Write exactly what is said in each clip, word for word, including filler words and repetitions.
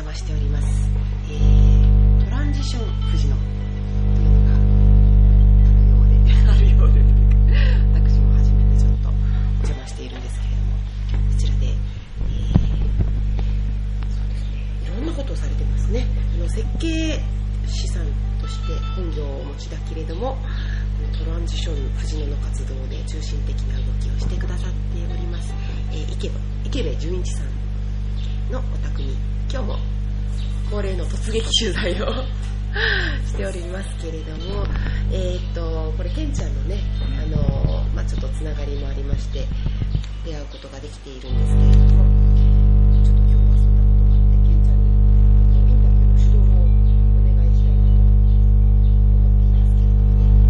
ましております、えー、トランジション富士のというのがあるようであるようで私も初めてちょっとお邪魔しているんですけれども、こちらで、えー、そうですね、いろんなことをされてますね。あの設計士さんとして本業をお持ちだけれども、トランジション富士野の活動で中心的な動きをしてくださっております、えー、池部池部純一さんのお宅に今日も恒例の突撃取材をしておりますけれども、えー、っとこれケンちゃんのね、あのーまあ、ちょっとつながりもありまして出会うことができているんですけれども、ちょっと今日はそんなことがあってケンちゃんにインタビューの指導をお願いしたいなと思っていますけれども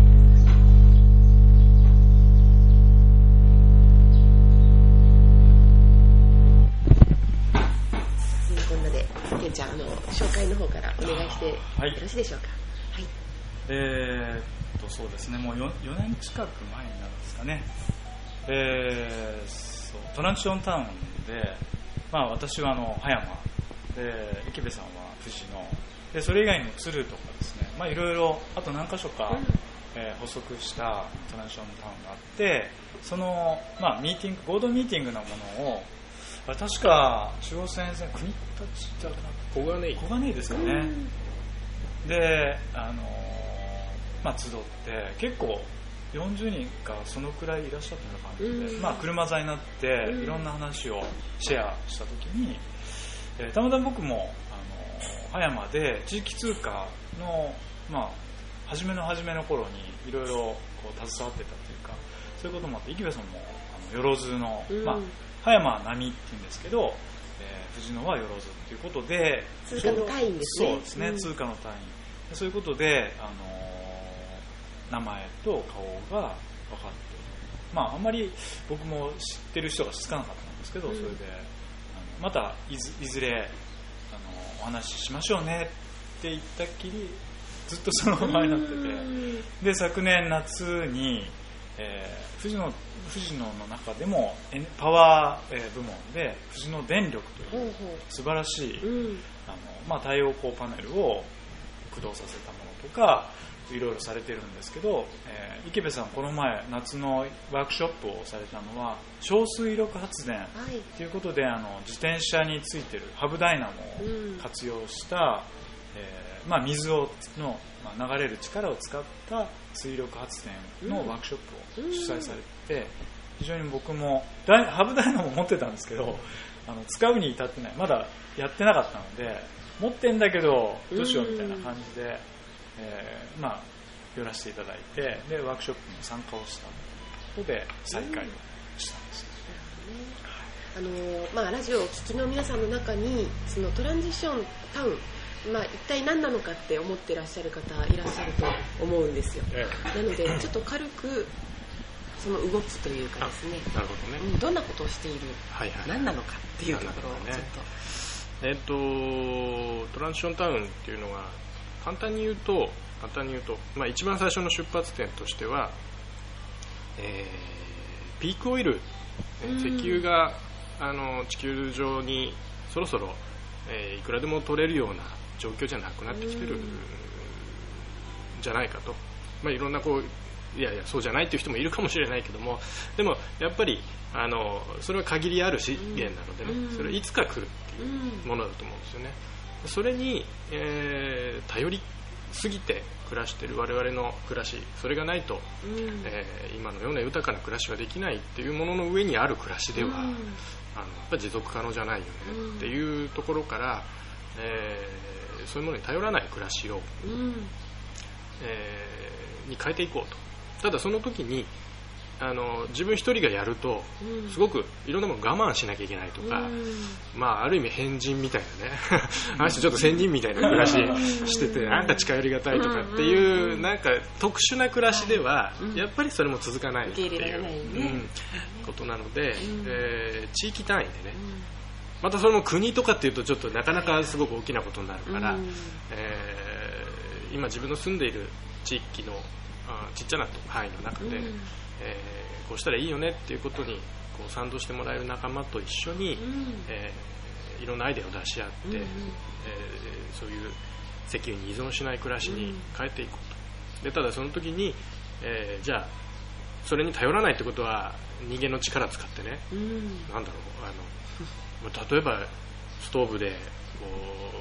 ね。こんなでケンちゃん、あの紹介の方からお願いしてよろしいでしょうか。はい、 えー、っとそうですね、もう 4, 4年近く前になるんですかね。えー、そうトランジションタウンで、まあ、私はあの葉山で、池部さんは富士野で、それ以外にも鶴とかですね、まあ、いろいろあと何か所か、うんえー、補足したトランジションタウンがあって、その、まあ、ミーティング合同ミーティングなものを確か中央線線国立じゃなくて小金井小金井ですかね、うん、で、あのーまあ、集って結構よんじゅうにんかそのくらいいらっしゃったような感じで、うんまあ、車座になっていろんな話をシェアしたときに、えー、たまたま僕も、あのー、葉山で地域通貨の、まあ、初めの初めの頃にいろいろ携わってたというか、そういうこともあって、池部さんもあのよろずの、うんまあ葉山は波って言うんですけど、えー、富士野はよろずっていうことで、 通貨の単位ですね。 そうですね、うん、通貨の単位。そういうことで、あのー、名前と顔が分かって、まああんまり僕も知ってる人がつかなかったんですけど、うん、それであのまたい ず, いずれあのお話ししましょうねって言ったっきりずっとそのままになってて、で昨年夏に、えー、富士野富士野の中でもパワー部門で富士野電力という素晴らしい、うん、あのまあ、太陽光パネルを駆動させたものとかいろいろされてるんですけど、えー、池部さんこの前夏のワークショップをされたのは小水力発電ということで、はい、あの自転車についてるハブダイナモを活用した、うんえーまあ、水をの、まあ、流れる力を使った水力発電のワークショップを主催されて、うん、非常に僕もハブダイナモ持ってたんですけど、あの使うに至ってない、まだやってなかったので持ってんだけどどうしようみたいな感じで、うんえー、まあ寄らせていただいて、でワークショップに参加をしたことで再開をしたんです、 うん、あのまあ、ラジオをお聞きの皆さんの中にそのトランジションタウン、まあ、一体何なのかって思ってらっしゃる方いらっしゃると思うんですよ、ええ、なのでちょっと軽くその動きというかですね、 なるほどね、 うん、どんなことをしている、はいはい、何なのかっていうところをちょっと、 えー、とトランジションタウンっていうのが簡単に言うと簡単に言うと、まあ、一番最初の出発点としては、えー、ピークオイル、うん、石油があの地球上にそろそろ、えー、いくらでも取れるような状況じゃなくなってきてるんじゃないかと、まあ、いろんなこういやいやそうじゃないっていう人もいるかもしれないけども、でもやっぱりあのそれは限りある資源なのでね、うん、それはいつか来るっていうものだと思うんですよね。それに、えー、頼りすぎて暮らしている我々の暮らし、それがないと、うんえー、今のような豊かな暮らしはできないっていうものの上にある暮らしでは、うん、あのやっぱり持続可能じゃないよねっていうところから、えー、そういうものに頼らない暮らしを、うんえー、に変えていこうと。ただその時にあの自分一人がやるとすごくいろんなものを我慢しなきゃいけないとか、うんまあ、ある意味変人みたいなねあの人ちょっと仙人みたいな暮らししててなんか近寄りがたいとかっていうなんか特殊な暮らしではやっぱりそれも続かないっていうことなので、えー、地域単位でねまたそれも国とかっていうとちょっとなかなかすごく大きなことになるから、えー、今自分の住んでいる地域のちっちゃな範囲の中で、うんえー、こうしたらいいよねっていうことにこう賛同してもらえる仲間と一緒に、うんえー、いろんなアイデアを出し合って、うんうん、えー、そういう石油に依存しない暮らしに変えていこうと。でただその時に、えー、じゃあそれに頼らないってことは人間の力使ってね、うん、なんだろう、あの例えばストーブでこ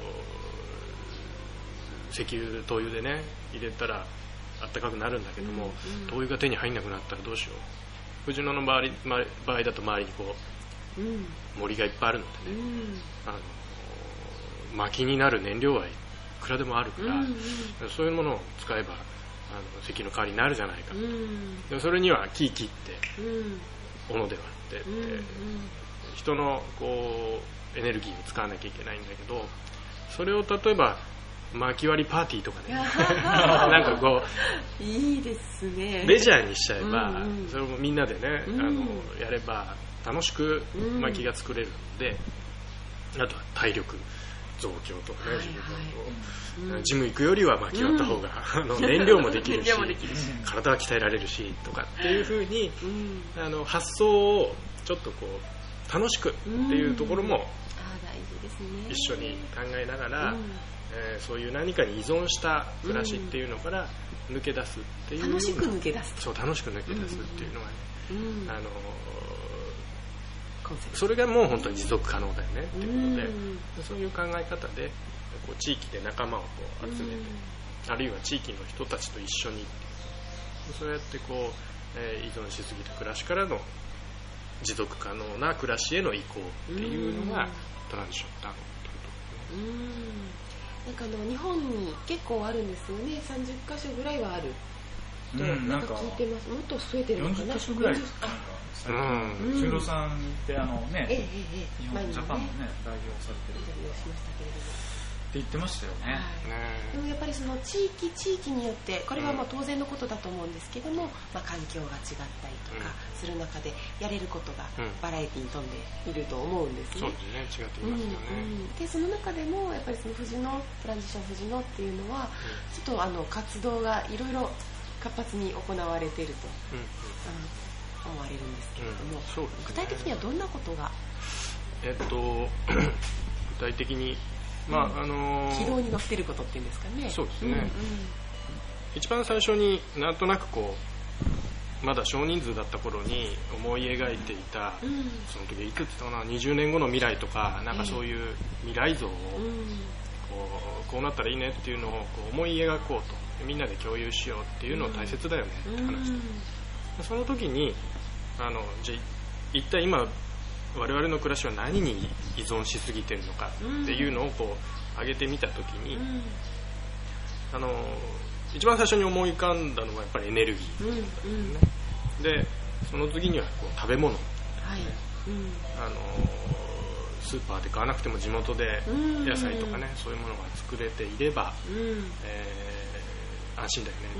う石油灯油でね入れたらあったかくなるんだけども、うんうん、灯油が手に入んなくなったらどうしよう。藤野の周り場合だと周りにこう、うん、森がいっぱいあるのでね、うん、あの薪になる燃料はいくらでもあるから、うんうん、そういうものを使えばあの石油の代わりになるじゃないかと、うん、でもそれには木切って、うん、斧で割ってって、うんうん、人のこうエネルギーを使わなきゃいけないんだけど、それを例えば薪割りパーティーとかねなんかこういいですね、 レジャーにしちゃえば、うんうん、それもみんなでね、うん、あのやれば楽しく薪が作れるので、うん、あとは体力増強とかね、はいはい、ジム行くよりは薪割った方が、うん、あの燃料もできるし体は鍛えられるしとかっていう風に、うん、あの発想をちょっとこう楽しくっていうところも、うん、あ大事ですね、 一緒に考えながら、うん、えー、そういう何かに依存した暮らしっていうのから抜け出すっていう、うん、 楽しく抜け出す、 そう楽しく抜け出すっていうのはね、うん、あのそれがもう本当に持続可能だよねっていうことで、うん、そういう考え方でこう地域で仲間をこう集めて、うん、あるいは地域の人たちと一緒にそうやってこう、えー、依存しすぎた暮らしからの持続可能な暮らしへの移行っていうのが、うん、トランジションタウンというところですね。 うん、なんかあの日本に結構あるんですよね。さんじゅっかしょぐらいはあると、うん、なんか聞いてます。もっと増えてるのかな。 よんじゅっかしょぐらい最近修造さんってあのね、ええええ、日本ジャパンのね代表されてるって言ってましたよね。 はい、でもやっぱりその地域地域によってこれはまあ当然のことだと思うんですけども、まあ、環境が違ったりとかする中でやれることがバラエティに富んでいると思うんですね。 そうですね、違っていますよね。うんうん、 でその中でもやっぱりその藤野トランジション藤野っていうのは、うん、ちょっとあの活動がいろいろ活発に行われていると、うんうん、思われるんですけれども、うんね、具体的にはどんなことが、 えっと具体的にまあ、うん、あのー、 軌道に乗ってることっていうんですかね。 そうですね、うんうん、一番最初になんとなくこうまだ少人数だった頃に思い描いていた、うん、その時いくつかなにじゅうねんごの未来とかなんかそういう未来像を、うん、こう、こうなったらいいねっていうのをこう思い描こうとみんなで共有しようっていうの大切だよねって話して、うん、その時にあのじゃあ一体今我々の暮らしは何に依存しすぎてるのかっていうのをこう上げてみたときに、うん、あの一番最初に思い浮かんだのはやっぱりエネルギー、ね、うんうん、でその次にはこう食べ物、はい、うん、あのスーパーで買わなくても地元で野菜とかね、うん、そういうものが作れていれば、うん、えー、安心だよね、うん、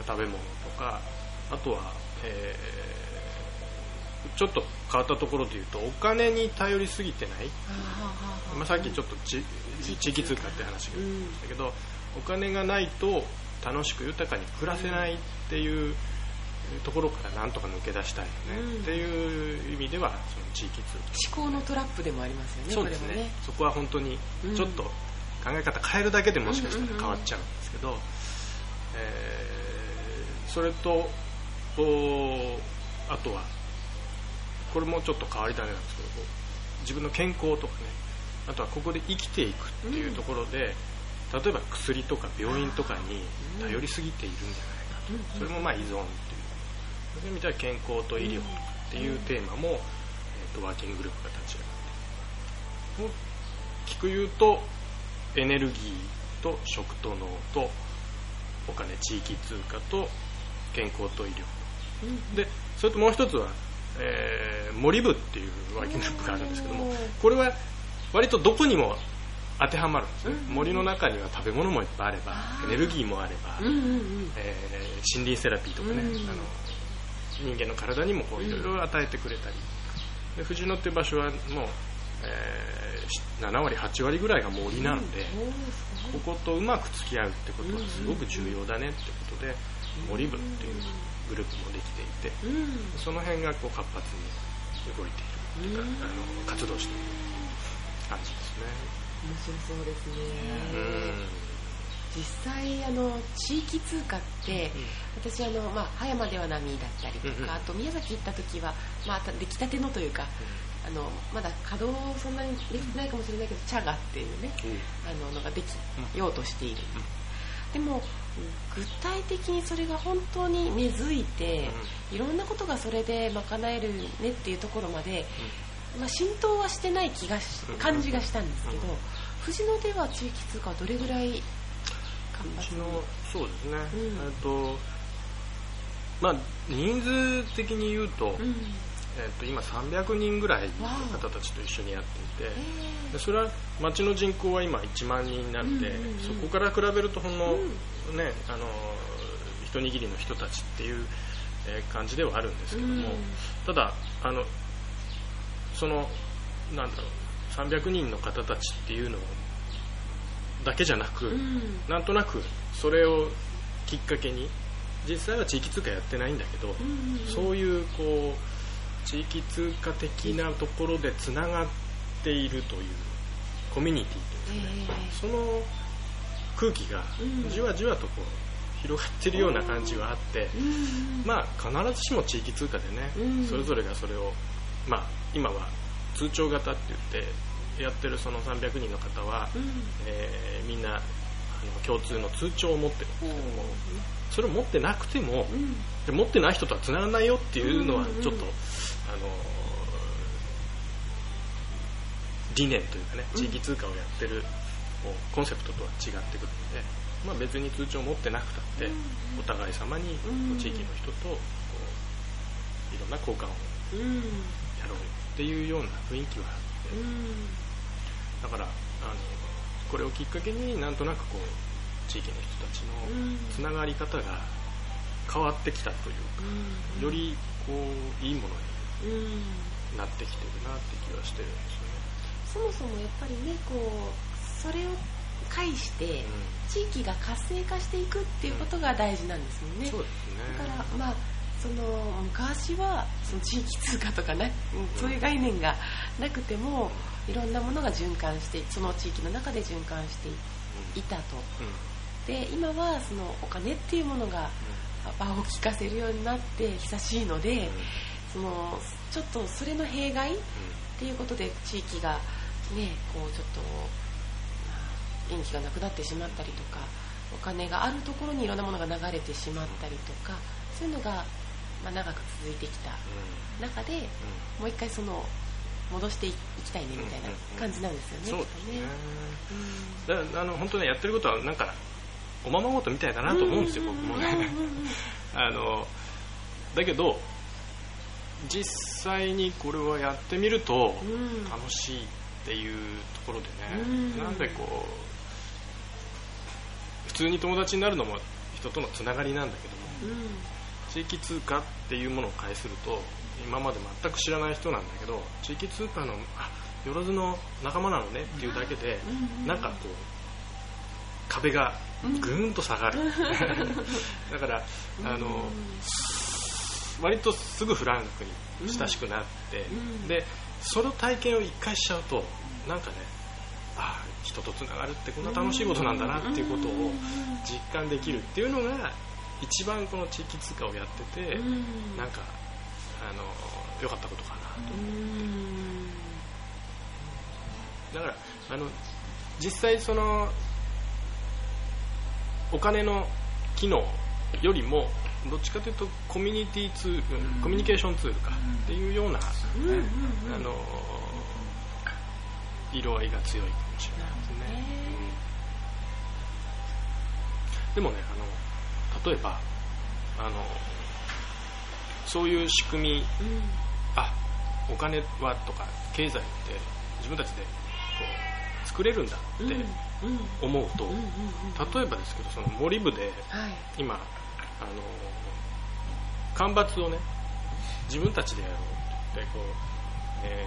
食べ物とかあとは、えー、ちょっと変わったところでいうとお金に頼りすぎてない、まあ、さっきちょっと地域通貨って話がありましたけど、うん、お金がないと楽しく豊かに暮らせないっていうところからなんとか抜け出したいよね、うん、っていう意味ではその地域通貨思考のトラップでもありますよね。 そうですね、これもね、そこは本当にちょっと考え方変えるだけでもしかしたら変わっちゃうんですけど、えー、それとあとはこれもちょっと変わり種なんですけど自分の健康とかねあとはここで生きていくっていうところで、うん、例えば薬とか病院とかに頼りすぎているんじゃないかと、うん、それもまあ依存っていうそういう意味では健康と医療っていうテーマも、うん、えー、とワーキンググループが立ち上がって大きく言うとエネルギーと食と農とお金地域通貨と健康と医療、うん、でそれともう一つは、えー、森部っていうワーキンググループがあるんですけどもこれは割とどこにも当てはまるんですね、うん、森の中には食べ物もいっぱいあればエネルギーもあれば、うんうんうん、えー、森林セラピーとかね、うんうん、あの人間の体にもこういろいろ与えてくれたり、うん、で藤野っていう場所はもう、えー、ななわりはちわりぐらいが森なので、うん、こことうまく付き合うってことはすごく重要だねってことで森部っていうグループもできていて、うん、その辺がこう活発に動いているというか、うん、あの活動している感じですね。 面白そうですね。 うん実際あの地域通貨って、うん、私あの、まあ、葉山では波だったりとか、うんうん、あと宮崎行った時は、まあ、出来たてのというか、うん、あのまだ稼働そんなにできてないかもしれないけど、茶がっていうね、うん、あののができようとしている、うん、でも具体的にそれが本当に根付いて、うん、いろんなことがそれで賄えるねっていうところまで、うんまあ、浸透はしてない気がし感じがしたんですけど、うん、藤野では地域通貨はどれぐらい？ うちのそうですね、うんえっとまあ、人数的に言うと、うんえっと、今さんびゃくにんぐらいの方たちと一緒にやっていて、でそれは町の人口は今いちまんにんになって、うんうんうん、そこから比べるとほんの、うんね、あの一握りの人たちっていう感じではあるんですけども、うん、ただあのそのなんだろうさんびゃくにんの方たちっていうのをだけじゃなく、うん、なんとなくそれをきっかけに実際は地域通貨やってないんだけど、うんうんうん、そういうこう地域通貨的なところでつながっているというコミュニティというですね、えー、その空気がじわじわとこう広がっているような感じはあって、うん、まあ必ずしも地域通貨でね、うん、それぞれがそれをまあ今は通帳型って言ってやってるそのさんびゃくにんの方は、うんえー、みんなあの共通の通帳を持ってるんですけども、それを持ってなくても、うん、で持ってない人とはつながらないよっていうのはちょっと、うんうん、あの理念というかね地域通貨をやってる、うん、コンセプトとは違ってくるので、まあ、別に通帳を持ってなくたって、うん、お互い様に地域の人とこういろんな交換をやろうっていうような雰囲気はあって、うんだからあのこれをきっかけになんとなくこう地域の人たちのつながり方が変わってきたというか、うん、よりこういいものになってきてるなって気はしてるんですよね。 そもそもやっぱりねこうそれを介して地域が活性化していくっていうことが大事なんですよね、うん、 そうですね。 だからまあその昔はその地域通貨とかね、うん、そういう概念がなくてもいろんなものが循環してその地域の中で循環していたと、うん、で今はそのお金っていうものが場を利かせるようになって久しいので、うん、そのちょっとそれの弊害っていうことで地域がねこうちょっと、まあ、元気がなくなってしまったりとかお金があるところにいろんなものが流れてしまったりとかそういうのがまあ、長く続いてきた中で、うん、もう一回その戻していきたいねみたいな感じなんですよね。 そうですね。うん、だからあの本当ねやってることはなんかおままごとみたいだなと思うんですよ、うん、僕もね。あのだけど実際にこれをやってみると楽しいっていうところでね、うん、なんでこう普通に友達になるのも人とのつながりなんだけども。うん地域通貨っていうものを介すると今まで全く知らない人なんだけど地域通貨のあよろずの仲間なのねっていうだけでなんかこう壁がぐーんと下がるだからあの割とすぐフランクに親しくなってでその体験を一回しちゃうとなんかねあ人とつながるってこんな楽しいことなんだなっていうことを実感できるっていうのが一番この地域通貨をやってて、うん、なんかあの良かったことかなと思って、うん、だからあの実際そのお金の機能よりもどっちかというとコミュニティツール、うん、コミュニケーションツールかっていうような、ねうん、あの色合いが強いかもしれないですね、うん、でもねあの例えばあのそういう仕組み、うん、あお金はとか経済って自分たちでこう作れるんだって思うと、例えばですけどその森部で今、はい、あの間伐をね自分たちでやろうってこう、え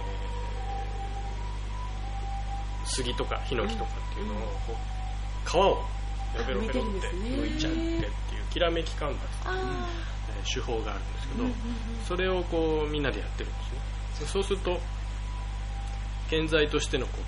ー、杉とかヒノキとかっていうのをこう皮をペロペロって剥いちゃってっていうきらめき間伐という、えー、手法があるんですけど、うんうんうん、それをこうみんなでやってるんですね。そうすると建材としてのこう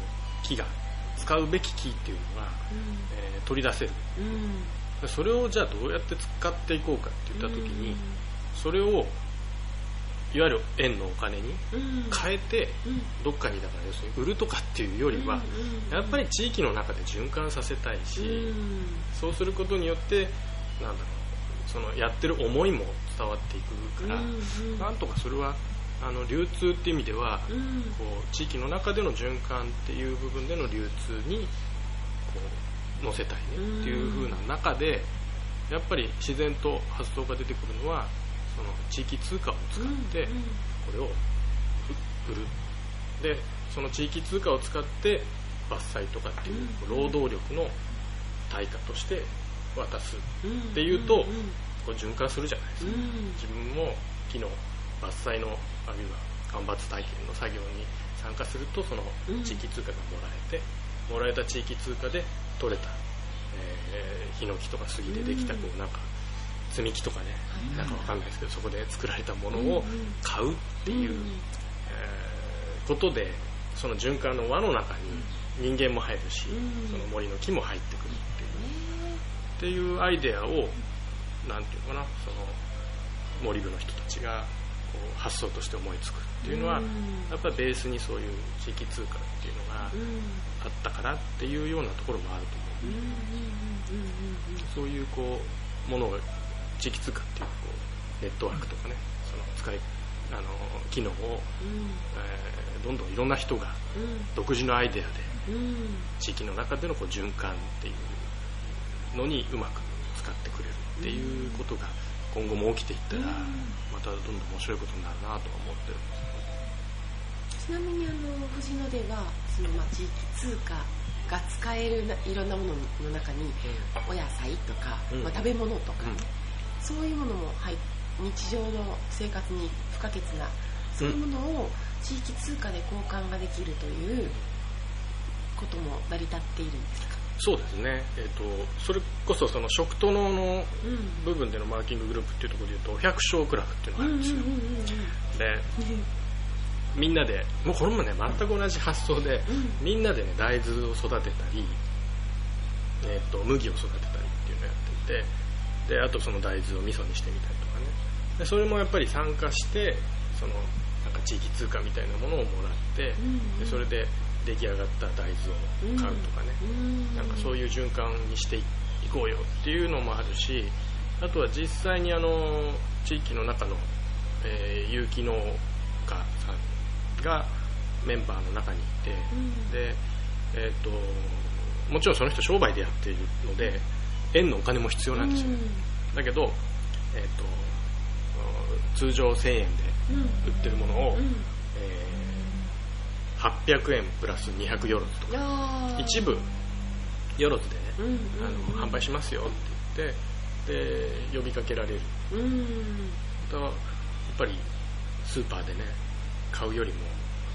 木が使うべき木っていうのが、 うんえー取り出せる。 うんそれをじゃあどうやって使っていこうかって言った時に、それをいわゆる円のお金に変えて、どっかにだから要するに売るとかっていうよりは、やっぱり地域の中で循環させたいし、そうすることによってなんだろう、そのやってる思いも伝わっていくから、なんとかそれはあの流通っていう意味では、こう地域の中での循環っていう部分での流通にこう乗せたいねっていう風な中で、やっぱり自然と発想が出てくるのは、その地域通貨を使ってこれを売る。でその地域通貨を使って伐採とかっていう労働力の対価として渡すっていうと、こう循環するじゃないですか。自分も木の伐採のあるいは間伐体験の作業に参加すると、その地域通貨がもらえて、もらえた地域通貨で取れた、えー、ヒノキとか杉でできたこうなんか積み木とかね、なんかわかんないですけど、そこで作られたものを買うっていう、えー、ことで、その循環の輪の中に人間も入るし、その森の木も入ってくるっていう、っていうアイデアをなんていうのかな、その森部の人たちがこう発想として思いつくっていうのは、やっぱりベースにそういう地域通貨っていうのがあったからっていうようなところもあると思う。そういうこうものが地域通貨っていうこうネットワークとかね、その使いあの機能を、えー、どんどんいろんな人が独自のアイデアで地域の中でのこう循環っていうのにうまく使ってくれるっていうことが今後も起きていったら、またどんどん面白いことになるなとは思ってるんです。 ちなみにあの藤野ではその、まあ、地域通貨が使えるいろんなものの中に、うん、お野菜とか、うんまあ、食べ物とか、うん、そういうものも入日常の生活に不可欠なそういうものを地域通貨で交換ができるということも成り立っているんですか？ そうですね、えーと、それこそその食と農の部分でのマーキンググループっていうところでいうと百姓クラブっていうのがあるんですよ。でみんなでもうこれもね全く同じ発想で、みんなでね大豆を育てたり、えーと、麦を育てたりっていうのをやっていて、であとその大豆を味噌にしてみたりとかね、でそれもやっぱり参加してそのなんか地域通貨みたいなものをもらって、でそれで出来上がった大豆を買うとかね、なんかそういう循環にしていこうよっていうのもあるし、あとは実際にあの地域の中の、えー、有機農家さんがメンバーの中にいて、で、えーと、もちろんその人商売でやっているので円のお金も必要なんですよ。だけど、えーと、通常せんえんで売ってるものを、えーはっぴゃくえんプラスにひゃくよろずとか一部よろずでね、うんうんうん、あの販売しますよって言ってで呼びかけられる、うん、とやっぱりスーパーでね買うよりも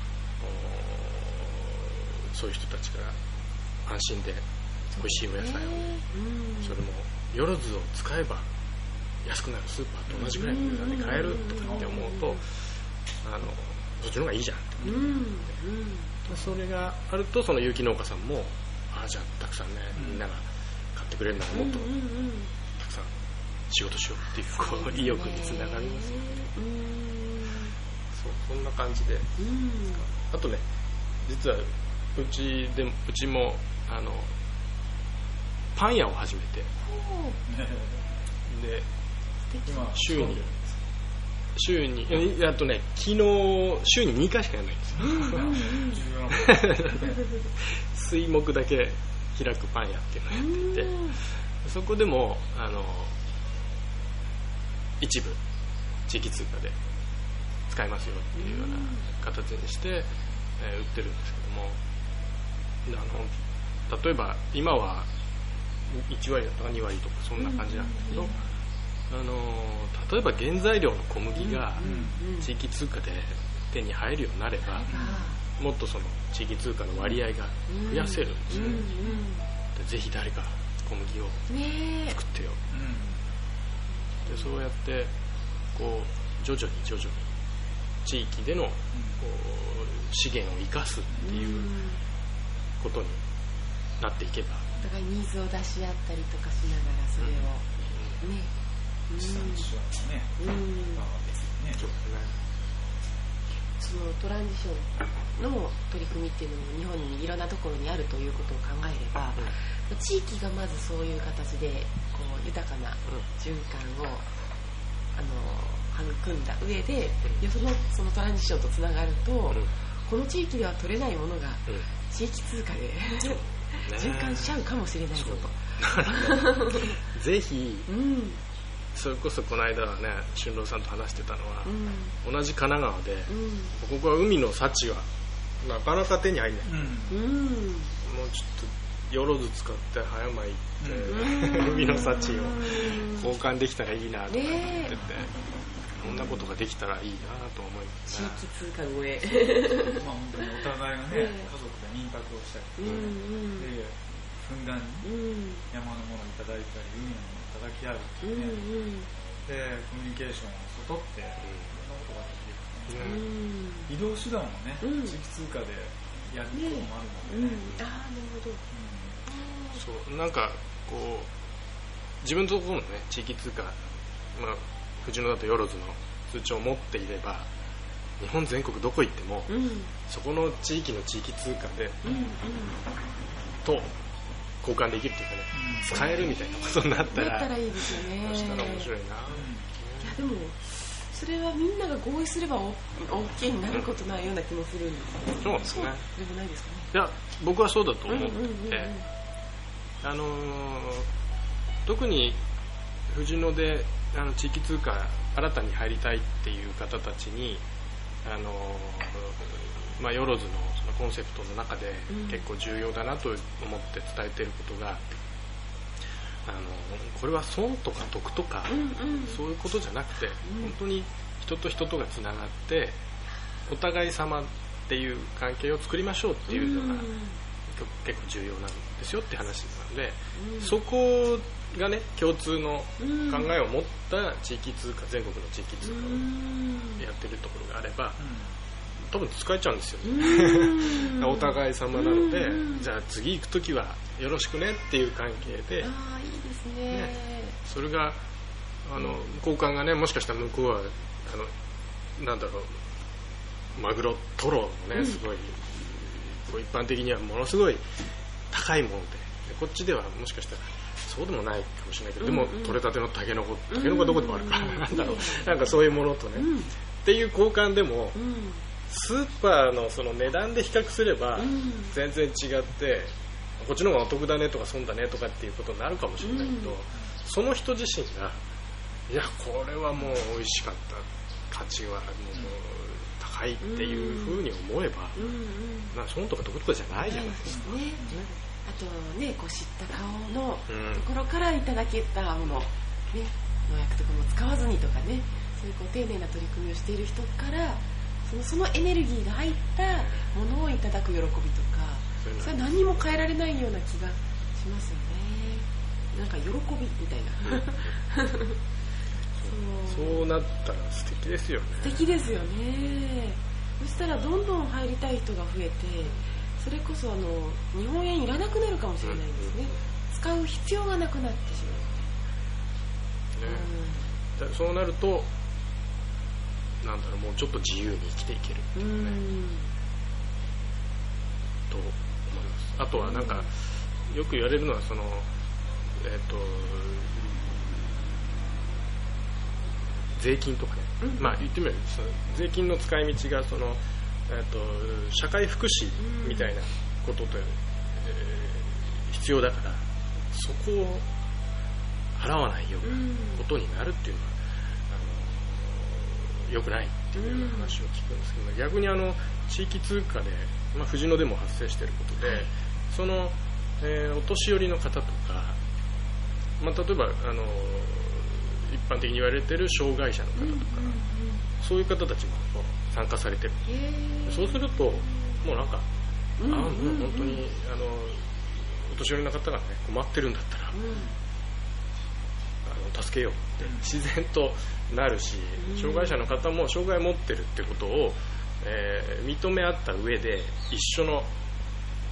そういう人たちから安心で美味しいお野菜を、うん、それもよろずを使えば安くなるスーパーと同じぐらいの値段で買えるとかって思うと、あのそっちの方がいいじゃんって、うんうん、それがあるとその有機農家さんもああじゃあたくさんねみんなが買ってくれるならもっとたくさん仕事しようっていうこう意欲につながりますよね。そうそんな感じで、あとね実はうちでもうちもあのパン屋を始めて、で週に週にあとね昨日週ににかいしかやらないんですよ。水木だけ開くパン屋っていうのをやっていて、そこでもあの一部地域通貨で使いますよっていうような形にして、えー、売ってるんですけども、あの例えば今はいちわりだとかにわりとかそんな感じなんだけど、あの例えば原材料の小麦が地域通貨で手に入るようになれば、もっとその地域通貨の割合が増やせるんですよね。でぜひ誰か小麦を作ってよ、でそうやってこう徐々に徐々に地域でのこう資源を生かすっていうことになっていけば、 お互いニーズを出し合ったりとかしながらそれを、うん、ね、 地産地消のね、 うん、 ね、 そうだね。 そのトランジションの取り組みっていうのも日本にいろんなところにあるということを考えれば、うん、地域がまずそういう形でこう豊かな循環を、あの育んだ上で、うん、そのそのトランジションとつながると、うん、この地域では取れないものが地域通貨で、うん、循環しちゃうかもしれないぞと。 ぜひ、 うん、 それこそこの間はね俊郎さんと話してたのは、うん、同じ神奈川で、うん、ここは海の幸はなかなか手に入んない、うん、もうちょっとよろず使って葉山行って、うん、海の幸を交換できたらいいなとか思ってて、ね、こんなことができたらいいなと思いますね。 地域通貨超えまあ本当にお互いがね、家族で民泊をしたりとか、うん、でふんだんに山のものをいただいたり海のものをいただき合うっていうね、うんうん、でコミュニケーションを外っていろんなことができる、うん、移動手段をね、うん、地域通貨でやることもあるので、ね、 うん、ああなるほど、うん、 そうなんかこう自分のところのね地域通貨、まあ、藤野だとよろずの通帳を持っていれば日本全国どこ行っても、うん、そこの地域の地域通貨で、うんうん、と交換できるというかね、うん、使えるみたいなことになったらだったらいいですよね。 そしたら面白いな、うん、いやでもそれはみんなが合意すれば OK になることないような気もするんですけど、 そうですね。 でもないですかね。 いや僕はそうだと思って、うんうんうんうん、あのー、特に藤野であの地域通貨新たに入りたいっていう方たちにあのまあ、よろず の, そのコンセプトの中で結構重要だなと思って伝えていることが、うん、あのこれは損とか得とか、うんうん、そういうことじゃなくて、うん、本当に人と人とがつながってお互い様っていう関係を作りましょうっていうのが、うん、結構重要なんですよって話なので、うん、そこがね共通の考えを持った地域通貨、全国の地域通貨をやってるところがあれば、うん、多分使えちゃうんですよね。お互い様なので、じゃあ次行くときはよろしくねっていう関係で、 あいいですね。ね、 それがあの交換がねもしかしたら向こうはあのなんだろうマグロトロのねすごい、うん、一般的にはものすごい高いもので、こっちではもしかしたらそうでもないかもしれないけど、うんうん、でも取れたてのタケノコタケノコはどこでもあるから、うんうん、なんだろうなんかそういうものとね、うん、っていう交換でも、うん、スーパーのその値段で比較すれば全然違って、うん、こっちの方がお得だねとか損だねとかっていうことになるかもしれないけど、うん、その人自身がいやこれはもう美味しかった価値はもう高いっていうふうに思えば、うんうん、なんか損とか得とかじゃないじゃないですか、ねね、 あとねこう知った顔のところからいただけたもの、ね、農薬とかも使わずにとかね、そういうこう丁寧な取り組みをしている人からその、そのエネルギーが入ったものをいただく喜びとか、それは何にも変えられないような気がしますよね。なんか喜びみたいな、うん、 そう、そうなったら素敵ですよね。 素敵ですよね。そしたらどんどん入りたい人が増えて、それこそあの日本円いらなくなるかもしれないんですね、うん、使う必要がなくなってしまう、ねうん、そうなるとなんだろうもうちょっと自由に生きていけるっていうね、うん、と思います。あとはなんかよく言われるのはそのえっ、ー、と税金とかね、うん、まあ言ってみればその税金の使い道がそのえー、と社会福祉みたいなことで、うんえー、必要だからそこを払わないようなことになるっていうのは、うん、あの良くないっていうような話を聞くんですけど、うん、逆にあの地域通貨で、まあ、藤野でも発生していることで、はい、その、えー、お年寄りの方とか、まあ、例えばあの一般的に言われている障害者の方とか、うんうんうん、そういう方たちも参加されてる。そうするともうなんか、うん、あもう本当にあのお年寄りの方がね困ってるんだったら、うん、あの助けようって自然となるし、うん、障害者の方も障害を持ってるってことを、えー、認め合った上で一緒の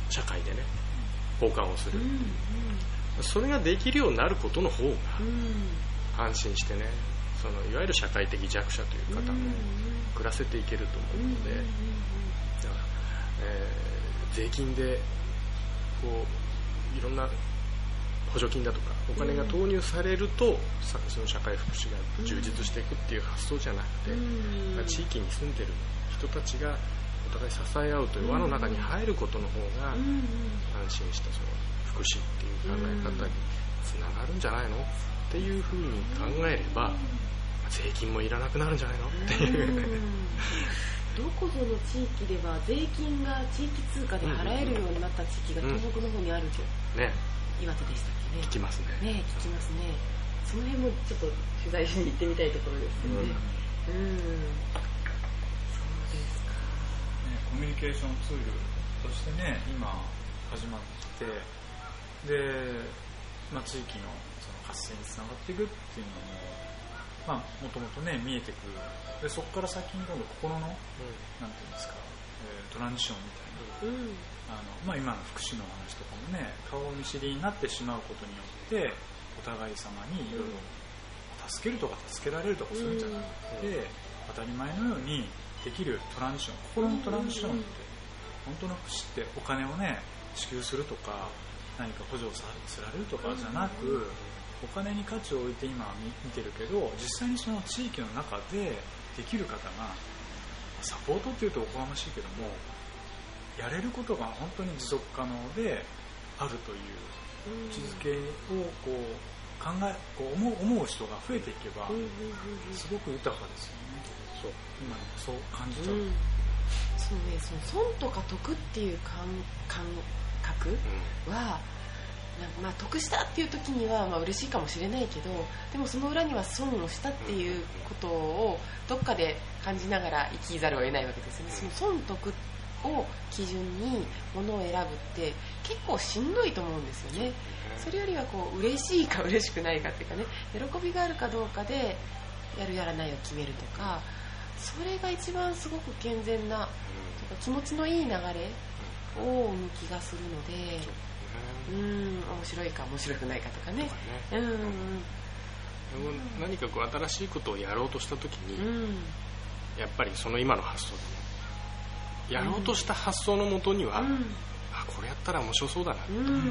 社会でね交換をする、 うんうん、 それができるようになることの方がうん安心してね、そのいわゆる社会的弱者という方も暮らせていけると思うので、だから、えー、税金でこういろんな補助金だとかお金が投入されると、さその社会福祉が充実していくっていう発想じゃなくて、 うん地域に住んでる人たちがお互い支え合うという輪の中に入ることの方がうん安心したその福祉っていう考え方につながるんじゃないのっていうふうに考えれば、税金もいらなくなるんじゃないのっていう、 うんどこぞの地域では税金が地域通貨で払えるようになった地域が東北の方にあると、 ね、 岩手でしたっけね。 聞きますね。 ね、聞きますね。その辺もちょっと取材しに行ってみたいところですけどね。うん、うん、そうですか。 ね、コミュニケーションツールとしてね、今始まってで、まあ、地域のその活性につながっていくっていうのも、まあ、もともとね見えてくる。でそこから先に今度心の、うん、なんていうんですか、えー、トランジションみたいな、うん、あのまあ、今の福祉の話とかもね、顔見知りになってしまうことによってお互い様にいろいろ助けるとか助けられるとかそういうんじゃなくて、うん、当たり前のようにできるトランジション、心のトランジションって、本当の福祉ってお金をね支給するとか何か補助させられるとかじゃなく、お金に価値を置いて今見てるけど、実際にその地域の中でできる方がサポートっていうとおこがましいけども、やれることが本当に持続可能であるという位置づけをこう考えこう思う、思う人が増えていけばすごく豊かですよね。そう今そう感じちゃう、うん、 そうね、その損とか得っていう感覚は、うん、なんかまあ得したっていう時にはまあ嬉しいかもしれないけど、でもその裏には損をしたっていうことをどっかで感じながら生きざるを得ないわけですよね。その損得を基準に物を選ぶって結構しんどいと思うんですよね。それよりはこう嬉しいか嬉しくないかっていうかね、喜びがあるかどうかでやるやらないを決めるとか、それが一番すごく健全な気持ちのいい流れを生む気がするので、うーん、面白いか面白くないかとかね、うんうんうん、 何かこう新しいことをやろうとしたときに、 うん、 やっぱりその今の発想でね、やろうとした発想のもとには、うん、あ、これやったら面白そうだな、うんうん、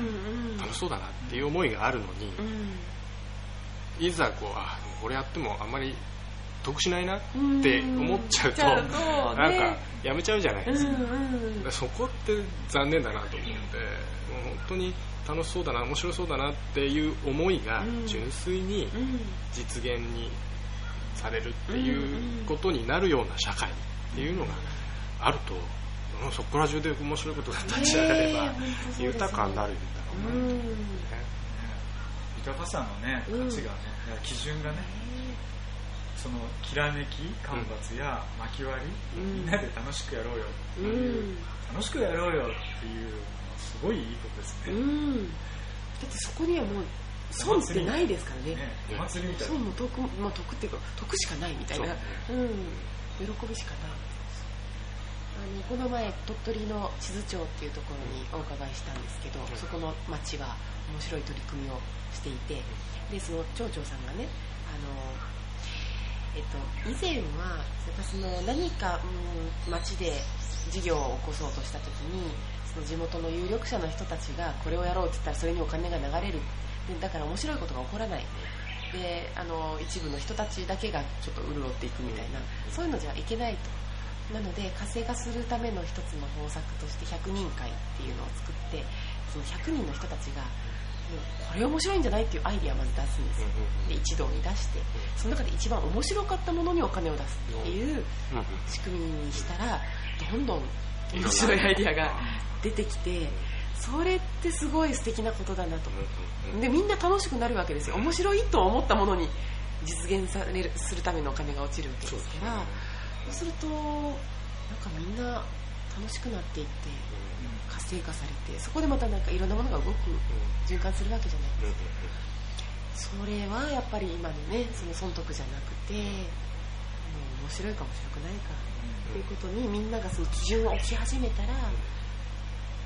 楽しそうだなっていう思いがあるのに、うん、いざこう、あ、これやってもあんまり得しないなって思っちゃうと、うん、なんかやめちゃうじゃないですか、うんうん、そこって残念だなと思うので、もう本当に楽しそうだな、面白そうだなっていう思いが純粋に実現にされるっていうことになるような社会っていうのがあると、そこら中で面白いことが立ち上がれば豊かになるんだろうな、うん、 豊かさのね価値がね、うん、基準がね、そのきらめき間伐や薪割り、うん、みんなで楽しくやろうよっていう、うん、楽しくやろうよっていうすごいいいことですね、うん、 だってそこにはもう損ってないですからね。 お祭りみたいな。 損も得も、まあ、得っていうか得しかないみたいな、う、うん、喜びしかない。あのこの前鳥取の智頭町っていうところにお伺いしたんですけど、そこの町は面白い取り組みをしていて、でその町長さんがね、あの、えっと、以前はやっぱその何か、うん、町で事業を起こそうとした時に、その地元の有力者の人たちがこれをやろうって言ったらそれにお金が流れる、でだから面白いことが起こらない、であの一部の人たちだけがちょっと潤っていくみたいな、そういうのじゃいけないと。なので活性化するための一つの方策としてひゃくにん会っていうのを作って、そのひゃくにんの人たちがこれ面白いんじゃないっていうアイディアをまず出すんですよ。で一堂に出して、その中で一番面白かったものにお金を出すっていう仕組みにしたら、どんどん面白いアイディアが出てきて、それってすごい素敵なことだなと。でみんな楽しくなるわけですよ。面白いと思ったものに実現されるするためのお金が落ちるわけですから、そうするとなんかみんな楽しくなっていって活性化されて、そこでまたなんかいろんなものが動く、循環するわけじゃないですか。それはやっぱり今のね、その損得じゃなくて、もう面白いか面白くないかということにみんながその基準を置き始めたら、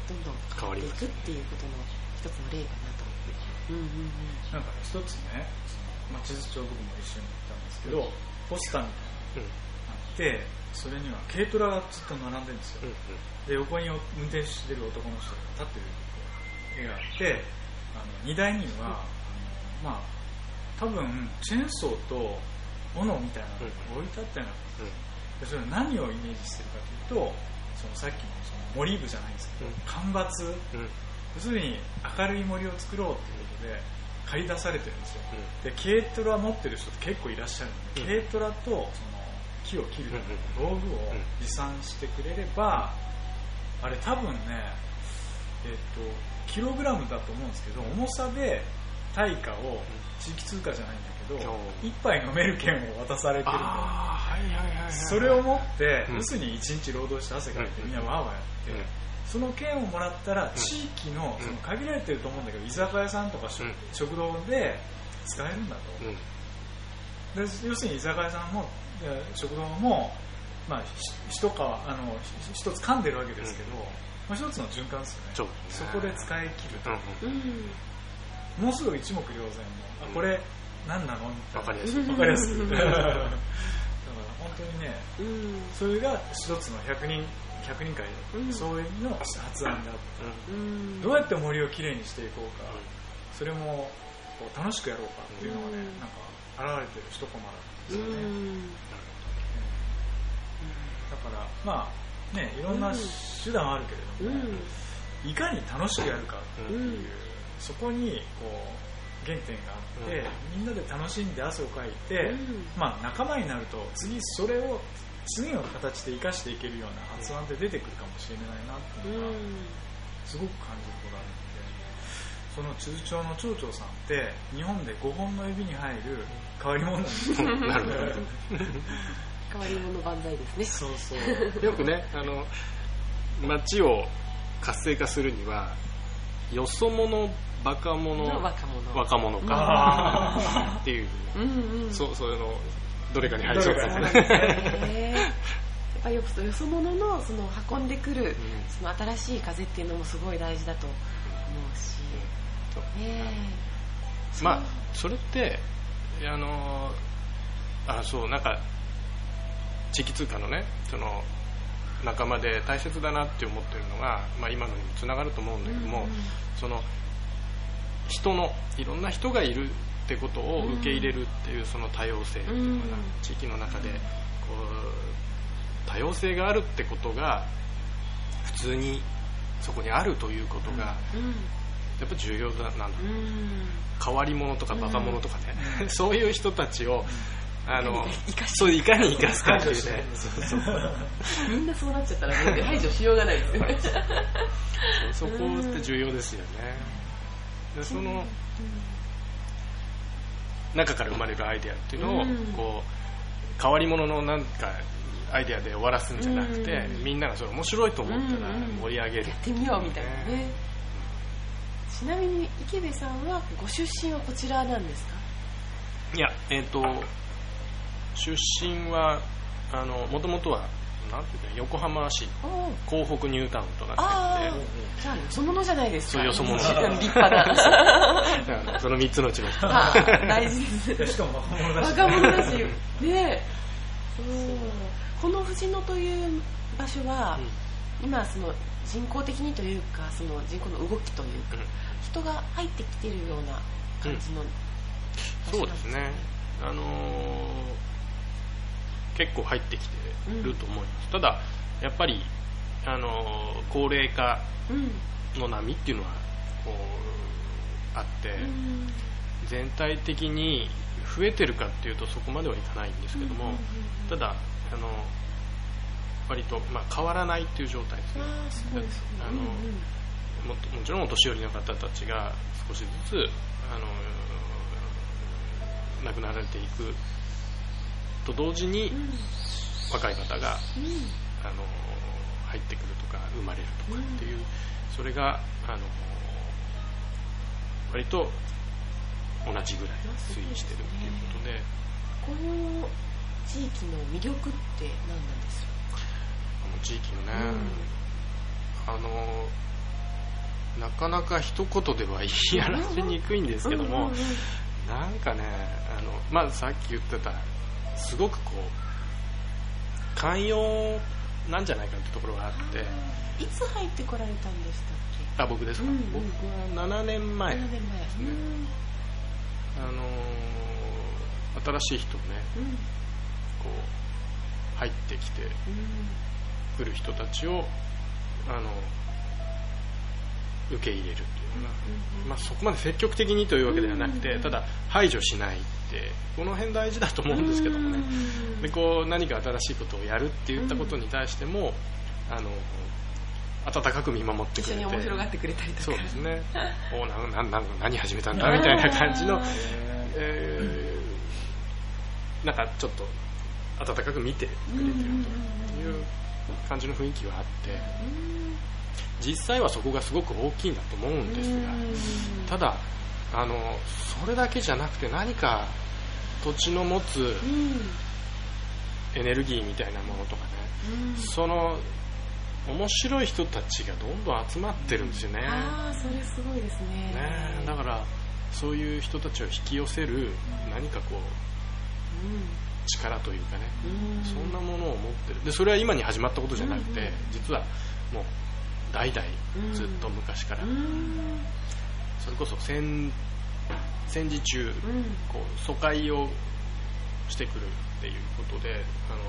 どんどん変わっていくっていうことの一つの例かなと。うんうんうん、 なんか一つね、まあ、地図帳僕も一緒に行ったんですけど、ポスターみたいなのがあって、それには軽トラがずっと並んでるんですよ、うんうん、で横に運転してる男の人が立ってる絵があって、あの荷台には、うん、あのまあ多分チェーンソーと斧みたいなのが置いてあったような、うん、でそれは何をイメージしてるかというと、そのさっきのその森部じゃないんですけど、うん、干ばつ、うん、要するに明るい森を作ろうということで借り出されてるんですよ、うん、で軽トラ持ってる人って結構いらっしゃるので、うん、軽トラとその木を切る道具を持参してくれれば、あれ多分ね、えっとキログラムだと思うんですけど、重さで対価を地域通貨じゃないんだけど、一杯飲める券を渡されてるの、それを持って、要するに一日労働して汗かいてみんなわーわーやって、うん、その券をもらったら地域の、その限られてると思うんだけど、居酒屋さんとか、うん、食堂で使えるんだと、うん、で要するに居酒屋さんも食堂も、まあ、一かあの一つ噛んでるわけですけど、うん、まあ、一つの循環ですよね。 そ, そこで使い切ると、うん、もうすぐ一目瞭然も、あ、これ何なのみたいな、分かりやすい分かりやすいだから本当にね、うん、それが一つのひゃくにんひゃくにん会、うん、そういうの発案であった、うん、どうやって森をきれいにしていこうか、うん、それもこう楽しくやろうかっていうのがね、うん、なんか現れてる一コマなんですよね、うん、だからまあね、いろんな手段はあるけれども、うん、いかに楽しくやるかっていう、うん、そこにこう原点があって、うん、みんなで楽しんで汗をかいて、うん、まあ、仲間になると次それを次の形で生かしていけるような発案で出てくるかもしれないなっていうのがすごく感じることがあるので、その地図帳の町長さんって日本でごほんの指に入る変わり者なんですよなるほど変わり者万歳ですね。 そうそうよくね、あの街を活性化するにはよそ者バカ者若者若者かっていう、うんうん、そうそういうのどれかに入りそうですね。 やっぱりよそ者のその運んでくる、うん、その新しい風っていうのもすごい大事だと思うし、うん、えー、まあそれってあのあそうなんか地域通貨のねその仲間で大切だなって思ってるのが、まあ、今のにもつながると思うんだけども、うんうん、その人のいろんな人がいるってことを受け入れるっていうその多様性っていうかな、うん、地域の中でこう多様性があるってことが普通にそこにあるということがやっぱ重要なんだ、うん、変わり者とかバカ者とかね、うん、そういう人たちをあのそういかに生かすかっていうねみんなそうなっちゃったらもう排除しようがないですよねそこって重要ですよね。でその中から生まれるアイデアっていうのをこう変わり者のなんかアイデアで終わらすんじゃなくて、みんながそれ面白いと思ったら盛り上げる、 やってみようみたいなね。ちなみに池部さんはご出身はこちらなんですか？ いや、えっと出身はあのもともとはなんていうか横浜市港北ニュータウンとなっていて、 じゃあよそ者じゃないですか。 そうよそ者立派なそのみっつのうちの人大事です。 しかも若者だし若者だしね。そうこの藤野という場所は、うん、今その人工的にというかその人口の動きというか、うん、人が入ってきているような感じの、うん、 そうですね、あのー、結構入ってきてると思います、うん、ただやっぱり、あのー、高齢化の波っていうのはこうあって、うん、全体的に増えてるかっていうとそこまではいかないんですけども、うんうんうん、ただあの割と、まあ、変わらないっていう状態ですね。 あ、そうですね。 あの、うんうん、も, もちろんお年寄りの方たちが少しずつあの亡くなられていくと同時に、うん、若い方が、うん、あの入ってくるとか生まれるとかっていう、うん、それがあの割と同じぐらい推移してるっていうことで、 この地域の魅力って何なんですか？ この地域のね、うん、あのなかなか一言では言い表しにくいんですけども、なんかね、あの、まあ、さっき言ってたすごくこう寛容なんじゃないかってところがあって。 いつ入ってこられたんでしたっけ？ あ、僕ですか、うんうん、僕はななねんまえですね。あのー、新しい人ね、うん、こう入ってきてくる人たちをあの受け入れるっていうのが、うん、まあ、そこまで積極的にというわけではなくて、うん、ただ排除しないってこの辺大事だと思うんですけどもね、うん、でこう何か新しいことをやるって言ったことに対しても、うん、あの温かく見守ってくれて、 一緒に面白がってくれたりとか、 そうですねおななな何始めたんだみたいな感じの、えー、なんかちょっと温かく見てくれてるという感じの雰囲気はあって、実際はそこがすごく大きいんだと思うんですが、ただあのそれだけじゃなくて何か土地の持つエネルギーみたいなものとかね、その面白い人たちがどんどん集まってるんですよね。 ああ、それすごいですね。 ね、だからそういう人たちを引き寄せる何かこう、うん、力というかね、うん、そんなものを持ってる。でそれは今に始まったことじゃなくて、うん、実はもう代々ずっと昔から、うん、それこそ戦戦時中、うん、こう疎開をしてくるっていうことで、あの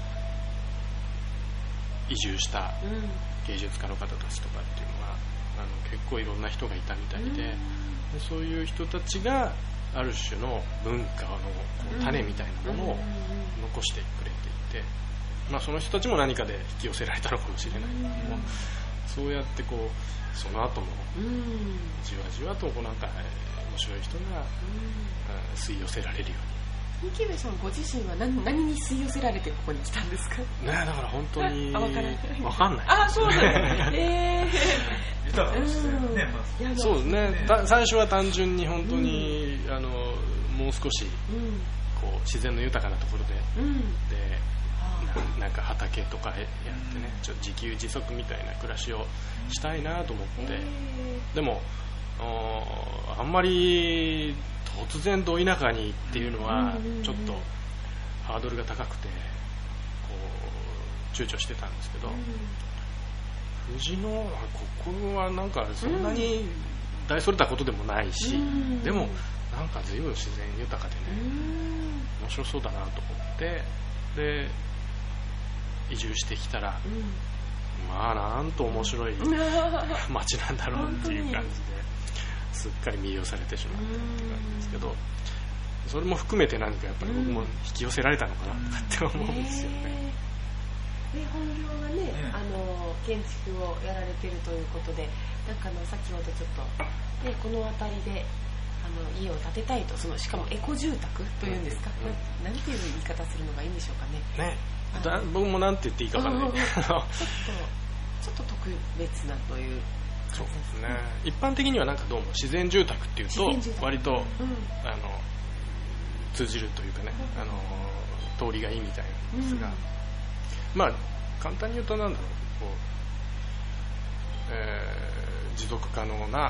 移住した芸術家の方たちとかっていうのはあの結構いろんな人がいたみたいで、うん、でそういう人たちがある種の文化の種みたいなものを残してくれていて、まあ、その人たちも何かで引き寄せられたのかもしれないけども、そうやってこうその後もじわじわとこうなんか面白い人が吸い寄せられるように。 三木部さんご自身は 何, 何に吸い寄せられてここに来たんですか？ね、 だから本当に分かんない。分かんない。 あ、そうなんですね。えー、豊かですね。 そうですね。最初は単純に本当に、うん、あのもう少し、うん、こう自然の豊かなところで、うん、で な, なんか畑とかやってね、ちょっと自給自足みたいな暮らしをしたいなと思って、えー、でもあんまり突然ど田舎にっていうのはちょっとハードルが高くてこう躊躇してたんですけど、富士のここはなんかそんなに大それたことでもないし、でもなんか随分自然豊かでね面白そうだなと思ってで移住してきたら、まあなんと面白い街なんだろうっていう感じですっかり魅了されてしまったっていう感じですけど、それも含めて何かやっぱり僕も引き寄せられたのかなって思うんですよね。 で本業がね、あの建築をやられてるということで、なんかあの先ほどちょっと、ね、この辺りであの家を建てたいと、そのしかもエコ住宅というんですか、うん、なんていう言い方するのがいいんでしょうかね。 ね、だ僕もなんて言っていいか分からないけどちょっとちょっと特別なという。 そうですね、一般的にはなんかどうも自然住宅っていうと割と、うん、あの通じるというかね、あの通りがいいみたいなんですが、うん、まあ簡単に言うとなんだろう、こう、えー、持続可能な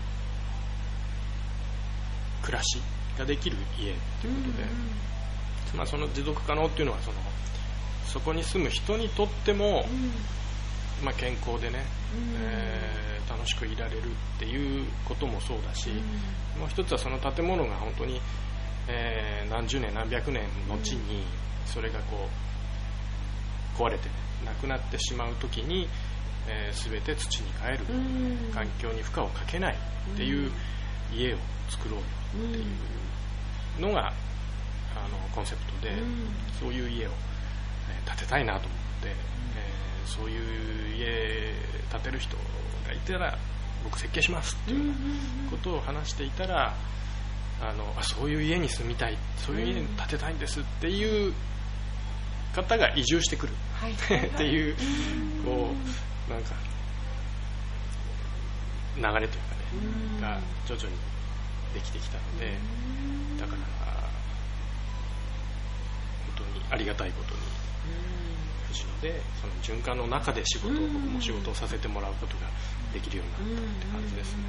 暮らしができる家っていうことで、うん、まあ、その持続可能っていうのはそのそこに住む人にとっても、うん、まあ、健康でね、うん、えー楽しくいられるっていうこともそうだし、うん、もう一つはその建物が本当に、えー、何十年何百年の後にそれがこう壊れて、ね、なくなってしまう時に、えー、全て土に帰る、うん、環境に負荷をかけないっていう家を作ろうよっていうのがあのコンセプトで、うん、そういう家を、えー、建てたいなと思って、えー、そういう家建てる人がいたら僕設計しますっていうことを話していたら、あのあそういう家に住みたい、そういう家に建てたいんですっていう方が移住してくる、はい、っていうこうなんか流れというかねが徐々にできてきたので、だから本当にありがたいことに藤野でその循環の中で仕事を、僕も仕事をさせてもらうことができるようになったって感じですね。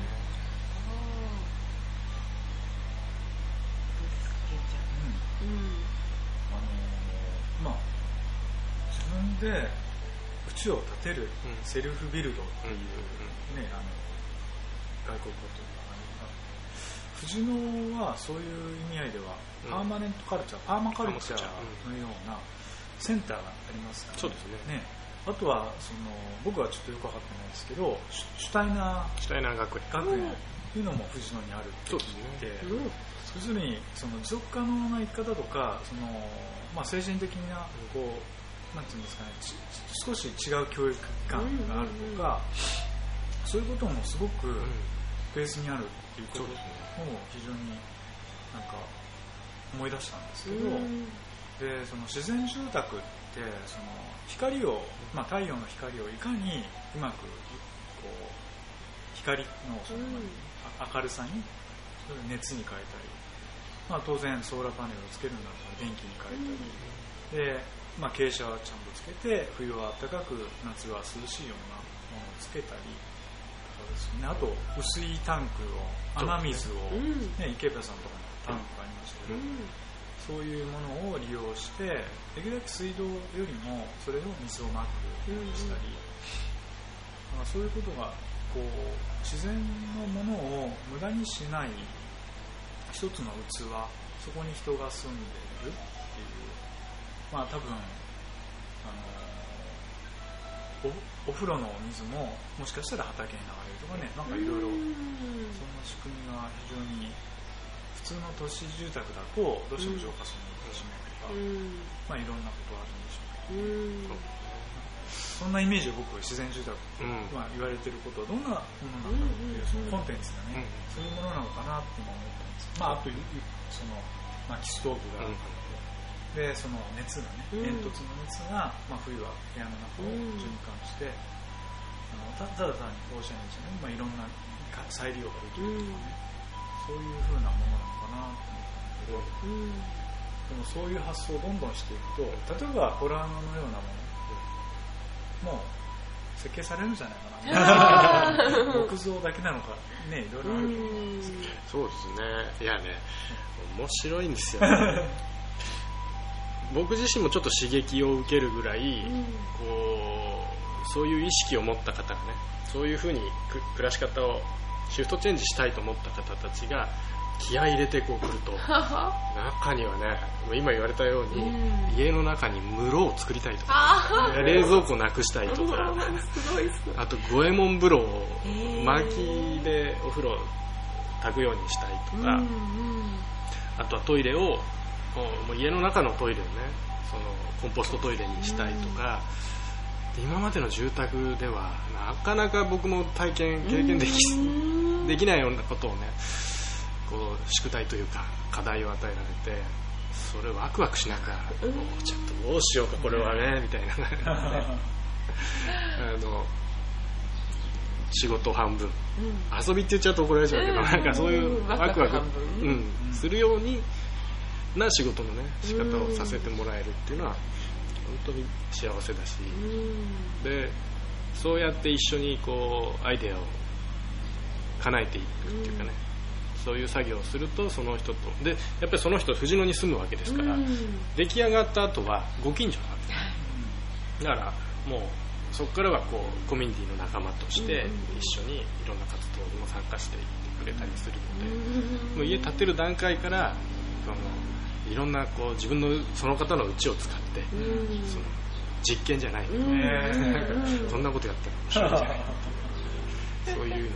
うんうん、 あのー、まあ自分で家を建てるセルフビルドっていう、ね、あの外国語というか、藤野はそういう意味合いではパーマネントカルチャー、パーマカルチャーのようなセンターがありますから、ね、 そうですね。 ね、あとはその僕はちょっとよく分かってないですけど、シュタイナーシュタイナー学園学園っていうのも藤野にあるって聞いて、 そうですね。 要するにその持続可能な生き方とか、その、まあ、精神的なこう、なんていうんですかね、少し違う教育観があるとか、そういうこともすごくベースにあるっていうことを非常になんか思い出したんですけど、でその自然住宅ってその光を、まあ、太陽の光をいかにうまくこう光のその明るさに熱に変えたり、まあ、当然ソーラーパネルをつけるんだったら電気に変えたり、で、まあ、傾斜はちゃんとつけて冬は暖かく夏は涼しいようなものをつけたりとかですね。あと薄いタンクを雨水を、ね、池部さんとかのタンクがありましたけど、そういうものを利用してできるだけ水道よりもそれを水をまくしたり、まあ、そういうことがこう自然のものを無駄にしない一つの器、そこに人が住んでいるっていう、まあ多分あの お, お風呂のお水ももしかしたら畑に流れるとかね、なんかいろいろそんな仕組みが非常に普通の都市住宅だとどうしても浄化するのにしまうとか、まあいろんなことあるんでしょうけど、そんなイメージを僕は自然住宅と、まあ、言われていることはどんなものなのかっていうそのコンテンツがね、そういうものなのかなって今思ってます。まああとその薪ストーブがあって、でその熱がね、煙突の熱が、まあ、冬は部屋の中を循環して、あの た, ただ単に放射熱じゃない、まあ、いろんな再利用ができるとかね、そういう風なものなのかなと思ったんだけど、でもそういう発想をどんどんしていくと、例えばホラーのようなものもう設計されるんじゃないかな木造だけなのかね、いろいろあると思うんですけど。 そうですね。いやね、面白いんですよね僕自身もちょっと刺激を受けるぐらい、こうそういう意識を持った方がね、そういうふうに暮らし方をシフトチェンジしたいと思った方たちが気合い入れてこう来ると中にはね、今言われたように、うん、家の中に室を作りたいとか、冷蔵庫なくしたいとかすごいすごい、 あと五右衛門風呂を薪でお風呂炊くようにしたいとか、うんうん、あとはトイレをもう家の中のトイレをね、そのコンポストトイレにしたいとか、うん、今までの住宅ではなかなか僕も体験経験でき、うん、できないようなことをね、こう宿題というか課題を与えられて、それワクワクしながら、うん、ちょっとどうしようかこれはねみたいなあの仕事半分、うん、遊びって言っちゃうと怒られちゃうけど、うん、なんかそういうワクワク、うんうん、するようにな仕事のね仕方をさせてもらえるっていうのは本当に幸せだし、うん、でそうやって一緒にこうアイデアを叶えていくっていうかね、うん、そういう作業をするとその人とでやっぱりその人藤野に住むわけですから、うん、出来上がった後はご近所なんです、うん、だからもうそこからはこうコミュニティの仲間として一緒にいろんな活動にも参加していってくれたりするので、もう家建てる段階からそのいろんなこう自分のその方の家を使ってその実験じゃないけどね、なんかそんなことやったら面白いじゃないそういうのがね、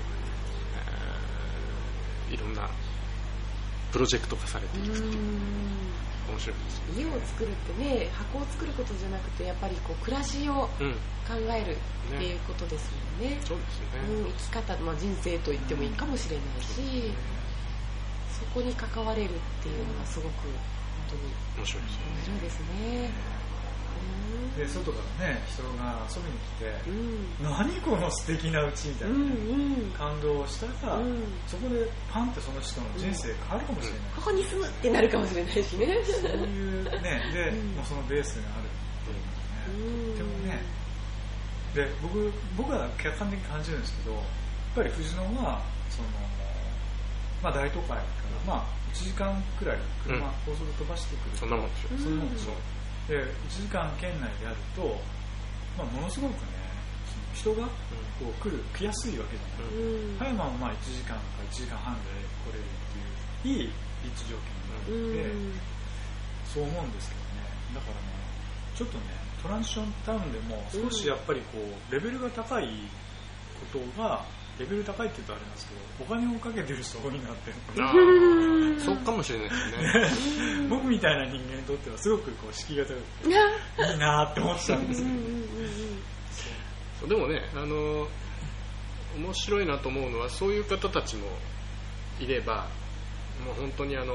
いろんなプロジェクト化されていくっていう面白いです。 家を作るってね、箱を作ることじゃなくてやっぱりこう暮らしを考えるっていうことですよね。 うん、ね、そうですよね、 うん、生き方、まあ、人生と言ってもいいかもしれないし、うん、そこに関われるっていうのがすごく本当に面白いですよね。 面白いですね。 で外からね人が遊びに来て、うん、何この素敵な家みたいな、ね、うんうん、感動をしたら、うん、そこでパンってその人の人生変わるかもしれない、うん、 ここに住むってなるかもしれないしね。 そういうねで、うん、もうそのベースがあるっていうとてもね。で僕僕は客観的に感じるんですけど、やっぱり藤野はその、まあ、大都会から、まあ、いちじかんくらい車、うん、高速飛ばしてくる。 そんなもんでしょ。 そんなもんでしょ。でいちじかん圏内であると、まあ、ものすごくね人がこう来る来やすいわけじゃない、うん、葉山もまあいちじかんかいちじかんはんで来れるっていういい立地条件になるので、うん、そう思うんですけどね。だからねちょっとねトランジションタウンでも少しやっぱりこうレベルが高いことが、レベル高いって言うとあれなんですけど、お金をかけてる人多いなってあそうかもしれないですね僕みたいな人間にとってはすごくこう敷居が高くていいなって思っちゃうんですけどそうでもね、あの面白いなと思うのはそういう方たちもいれば、もう本当にあの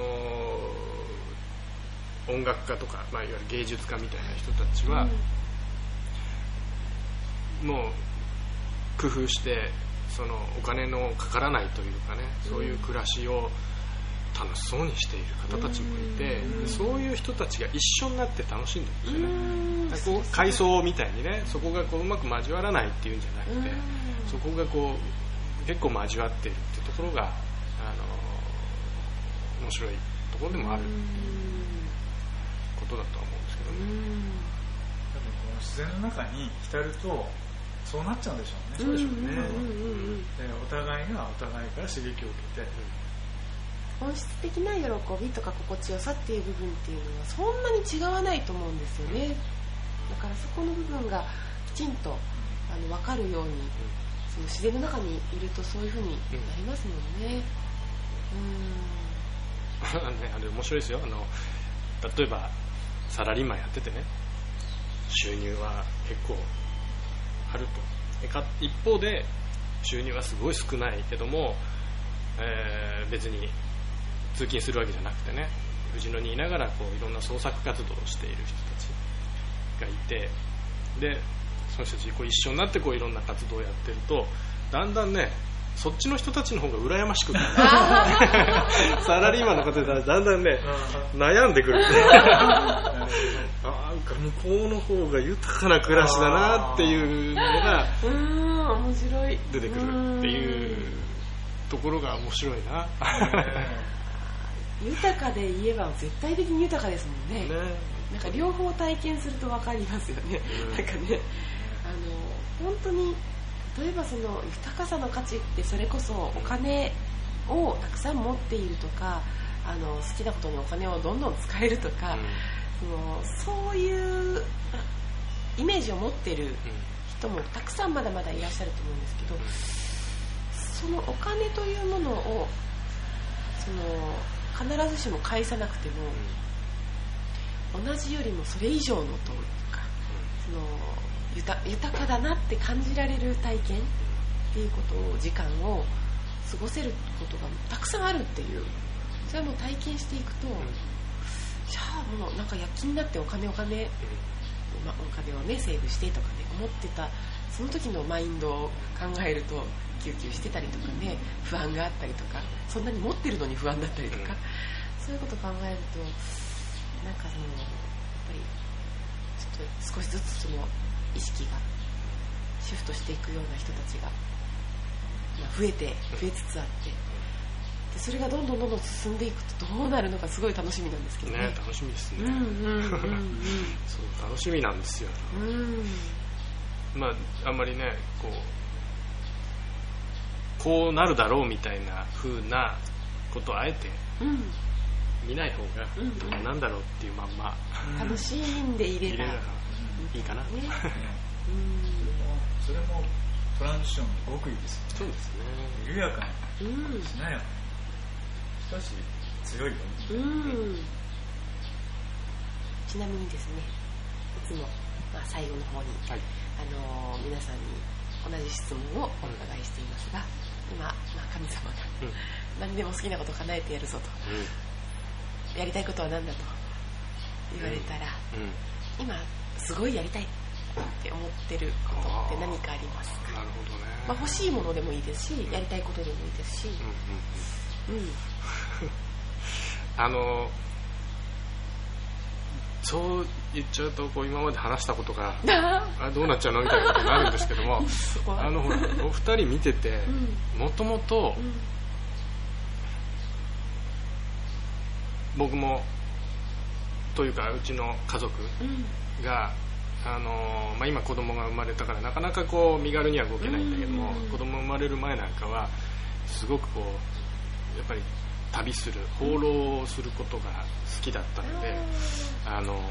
音楽家とか、まあ、いわゆる芸術家みたいな人たちは、うん、もう工夫してそのお金のかからないというかね、そういう暮らしを楽しそうにしている方たちもいて、うん、そういう人たちが一緒になって楽しんでるんですよね。こう階層みたいにね、そこがこううまく交わらないっていうんじゃなくて、そこがこう結構交わっているっていうところが、あの面白いところでもあるっていうことだとは思うんですけどね。 多分この自然の中に浸るとそうなっちゃうんでしょうね。 そうでしょうね。 でお互いがお互いから刺激を受けて、 本質的な喜びとか心地よさっていう部分っていうのはそんなに違わないと思うんですよね。だからそこの部分がきちんとあの分かるように、その自然の中にいるとそういう風になりますもんね。 うん。ね、あれ面白いですよ。あの例えばサラリーマンやっててね、収入は結構あると。一方で収入はすごい少ないけども、えー、別に通勤するわけじゃなくてね、藤野にいながらこういろんな創作活動をしている人たちがいて、でその人たちこう一緒になってこういろんな活動をやってると、だんだんねそっちの人たちの方が羨ましくなるサラリーマンの方でだんだんね悩んでくるああ向こうの方が豊かな暮らしだなっていうのが面白い出てくるっていうところが面白いな豊かで言えば絶対的に豊かですもんね。 ね、 なんか両方体験すると分かりますよね、うん、なんかね、あの本当に例えばその豊かさの価値ってそれこそお金をたくさん持っているとか、あの好きなことにお金をどんどん使えるとか、うん、そのそういうイメージを持っている人もたくさんまだまだいらっしゃると思うんですけど、そのお金というものをその必ずしも返さなくても同じよりもそれ以上のというか、その豊かだなって感じられる体験っていうことを、時間を過ごせることがたくさんあるっていう、それはもう体験していくと、じゃあもうなんか躍起になってお金お金、まあ、お金をねセーブしてとかね思ってたその時のマインドを考えるとキューキューしてたりとかね、不安があったりとか、そんなに持ってるのに不安だったりとか、そういうことを考えるとなんかそのやっぱりちょっと少しずつその意識がシフトしていくような人たちが、まあ、増えて増えつつあって、でそれがどんどんどんどん進んでいくとどうなるのかすごい楽しみなんですけど ね, ね楽しみですね、 うんうんうんうん、そう楽しみなんですよ、うん、まああんまりねこうこうなるだろうみたいな風なことをあえて見ない方がどうなんだろうっていうまんま、 うん、楽しんでいればいいかな、ね、うん、 それもトランジションの極意ですよね。 そうですね。 緩やかに、うん、しなやかに、しかし強いよ、うん、 ちなみにですね、いつも、まあ、最後の方に、はい、あのー、皆さんに同じ質問をお伺いしていますが、うん、今、まあ、神様が、うん、何でも好きなことを叶えてやるぞと、うん、やりたいことは何だと言われたら、うんうん、今すごいやりたいって思ってることって何かありますか？ なるほどね、 まあ、欲しいものでもいいですし、うん、やりたいことでもいいですし、うんうんうん、 あのそう言っちゃうとこう今まで話したことがあどうなっちゃうのみたいなことになるんですけどもあのほらお二人見ててもともと僕もというかうちの家族が、あのまあ、今子供が生まれたからなかなかこう身軽には動けないんだけども、子供生まれる前なんかはすごくこうやっぱり旅する放浪することが好きだったので、あの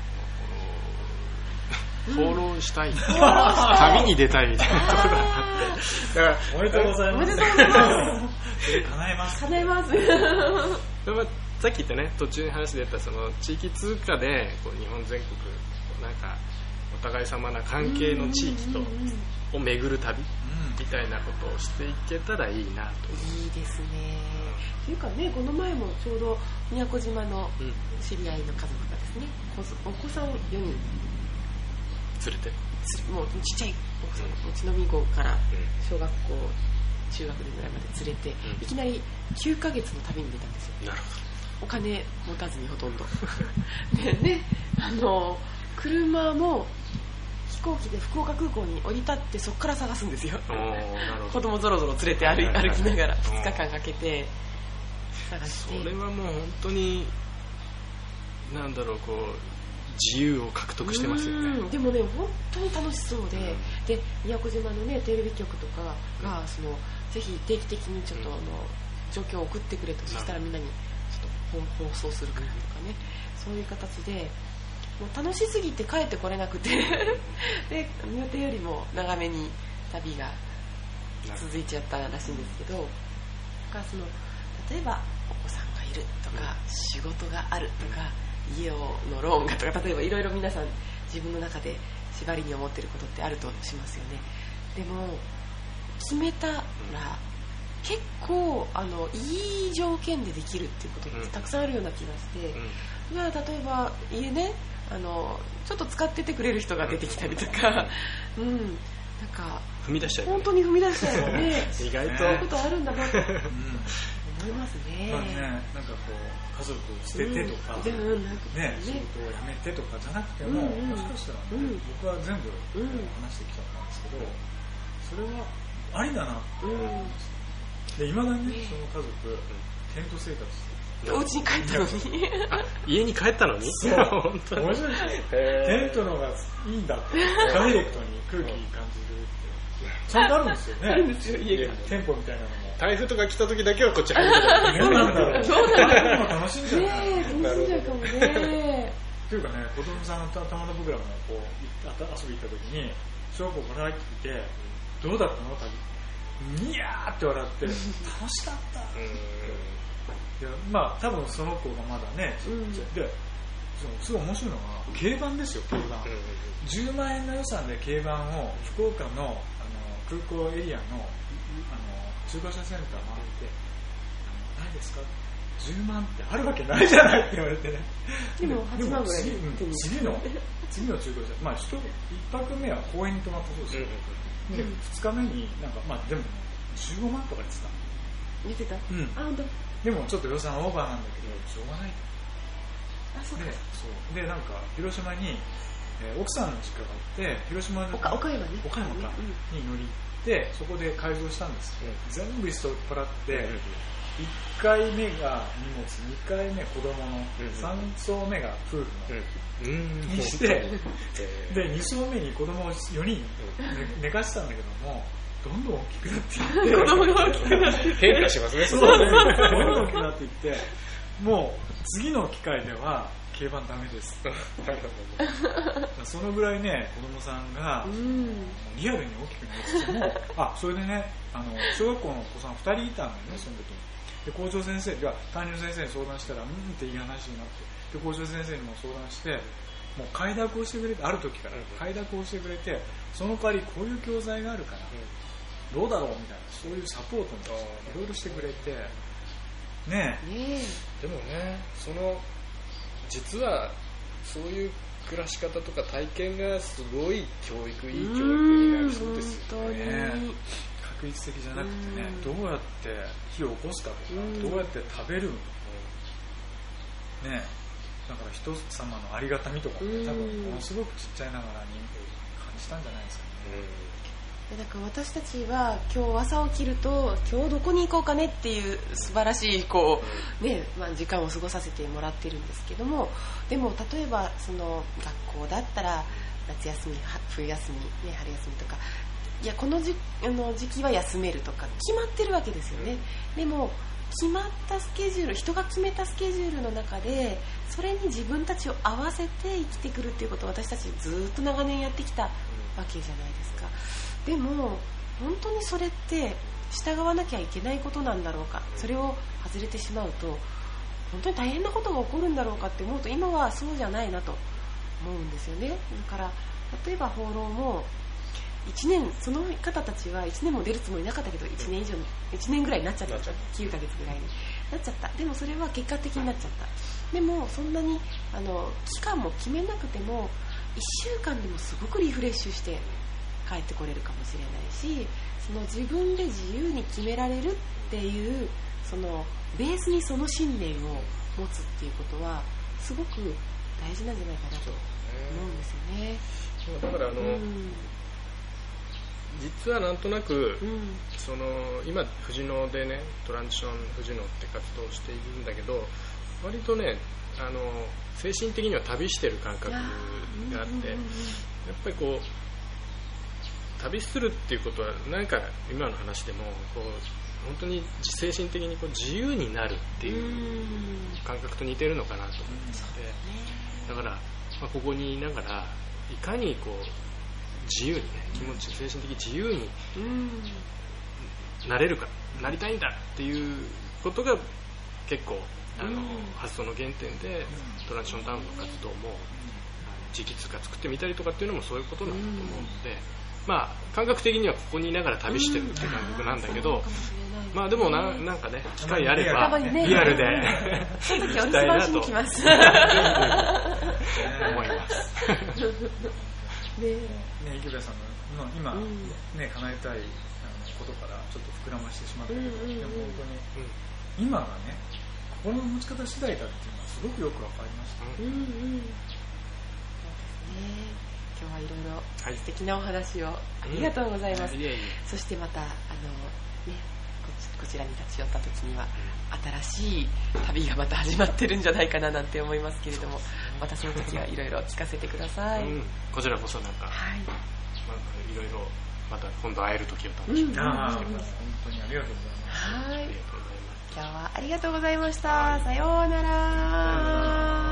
放浪したい、旅に出たいみたいなところがあってだからおめでとうございます。 おめでとうございますそれ叶えます。 叶えますさっき言ったね途中に話で言ったその地域通貨でこう日本全国なんかお互い様な関係の地域とを巡る旅みたいなことをしていけたらいいなと。 いいですね。というかね、この前もちょうど宮古島の知り合いの家族がですね、お子さんよにん連れてもうちっちゃいお子さん、うちのみ子から小学校中学ぐらいまで連れて、いきなりきゅうかげつの旅に出たんですよ。 なるほど。 お金持たずにほとんどでね、あの車も飛行機で福岡空港に降り立ってそこから探すんですよ。 おなるほど。 子供ぞろぞろ連れて歩い歩きながらふつかかんかけて探して。 それはもう本当になんだろうこう自由を獲得してますよね。 うんでもね本当に楽しそうで、うん、で宮古島のねテレビ局とかが、うん、そのぜひ定期的にちょっと、うん、あの状況を送ってくれと、そしたらみんなにちょっと放送するからとかね、そういう形でもう楽しすぎて帰ってこれなくてで予定よりも長めに旅が続いちゃったらしいんですけど、かその例えばお子さんがいるとか、うん、仕事があるとか、家のローンがとか、例えばいろいろ皆さん自分の中で縛りに思っていることってあるとしますよね。でも決めたら結構あのいい条件でできるっていうことってたくさんあるような気がして、うん、例えば家ねあのちょっと使っててくれる人が出てきたりとか、うん、なんか踏み出しちゃう、ね、 本当に踏み出しちゃうよね意外とそういうことあるんだなと思いますね。 まあね、なんかこう家族を捨ててとか、うん、なんかね、仕事を辞めてとかじゃなくても、うん、もしかしたら、ね、うん、僕は全部話してきちゃったんですけど、それはありだなって思いました。で未だにね、その家族、テント生活してお家に帰ったのにあ家に帰ったのにそう本当に面白いテントの方がいいんだってダイレクトに空気感じるってちゃんとあるんですよね。 あるんですよ家が店舗みたいなのも台風とか来た時だけはこっち入るけどどうなんだろうそうなんだ楽しんじゃうね楽しんじゃうかもねっていうかね子供さんたまたま僕らもこう遊び行った時に小学校から入ってきてどうだったの旅ニヤーって笑って楽しかったっていやまあ多分その子がまだねちっちゃいですごい面白いのが軽バンですよ。軽バンじゅうまんえんの予算で軽バンを福岡 の, あの空港エリア の, あの中古車センター回ってないですかじゅうまんってあるわけないじゃないって言われてねでもはちまんぐらいで次の次の中古車まあ一泊目は公園に泊まったそうですよ、うん、でふつかめになんかまあでもじゅうごまんとか言ってた言ってた、うん、あ本当でもちょっと予算オーバーなんだけどしょうがないあそうでそうでなんか広島に、えー、奥さんの実家があって広島の岡山ね岡山か、うん、に乗り行ってそこで改造したんですけど、うん、全部人を取っ払って、うん、いっかいめが荷物にかいめ子供の、うん、さん層目が夫婦の、うん、にしてでに層目に子供をよにん、寝, 寝かしたんだけどもどんどん大きくなっていって子供が大きくなって変化しますねそうどんどん大きくなっていってもう次の機会では軽バンダメですそのぐらいね子供さんがリアルに大きくなってもあそれでねあの小学校のお子さんふたりいたんだよねその時にで校長先生が担任の先生に相談したらうんっていい話になってで校長先生にも相談してもう快諾をしてくれてある時から快諾をしてくれてその代わりこういう教材があるからどうだろうみたいなそういうサポートもいろいろしてくれてねえでもねその実はそういう暮らし方とか体験がすごい教育いい教育になるそうですよね。 確率的じゃなくてねどうやって火を起こすかとかどうやって食べるのとかねだから人様のありがたみとか、ね、多分ものすごくちっちゃいながらに感じたんじゃないですかね。 だから私たちは今日朝起きると今日どこに行こうかねっていう素晴らしいこう、ねまあ、時間を過ごさせてもらってるんですけども、でも例えばその学校だったら夏休み冬休み、ね、春休みとかいやこの時、あの時期は休めるとか決まってるわけですよね。でも決まったスケジュール、人が決めたスケジュールの中でそれに自分たちを合わせて生きてくるっていうことを私たちずっと長年やってきたわけじゃないですか。でも本当にそれって従わなきゃいけないことなんだろうか、それを外れてしまうと本当に大変なことが起こるんだろうかって思うと今はそうじゃないなと思うんですよね。だから例えば放浪もいちねん、その方たちはいちねんも出るつもりなかったけどいちねん以上いちねんぐらいになっちゃった、きゅうかげつぐらいになっちゃった。でもそれは結果的になっちゃった。でもそんなにあの期間も決めなくてもいっしゅうかんでもすごくリフレッシュして帰ってこれるかもしれないし、その自分で自由に決められるっていうそのベースにその信念を持つっていうことはすごく大事なんじゃないかなと思うんですよね。 だからあの、うん、実はなんとなく、うん、その今藤野でねトランジション藤野って活動をしているんだけど、割とねあの精神的には旅してる感覚があって、やっぱりこう旅するっていうことはなんか今の話でもこう本当に精神的にこう自由になるっていう感覚と似てるのかなと思って、だから、まあ、ここにいながらいかにこう自由にね気持ち精神的自由になれるか、なりたいんだっていうことが結構あの発想の原点でトランジションタウンの活動も地域通貨作ってみたりとかっていうのもそういうことなんだと思うので、まあ感覚的にはここにいながら旅してるっていう感覚なんだけど、まあでも な, なんかね機会あればリアルでその時お留守番しに来ます思いますね、池部さんの今、うんね、叶えたいことからちょっと膨らましてしまったけど、うんうんうん、でも本当に、うん、今がね心の持ち方次第だっていうのはすごくよくわかりました、うんうんうん、そうですね。 今日はいろいろ素敵なお話をありがとうございます、うん、いえいえ。そしてまたあの、ね、こ, ちこちらに立ち寄った時には新しい旅がまた始まってるんじゃないかななんて思いますけれども、またその時はいろいろ聞かせてください、うん、 こちらこそなんか、はい、まあ、いろいろまた今度会える時を楽しみにしてます、うん、本当にありがとうございます。 はい、今日はありがとうございました。さようなら。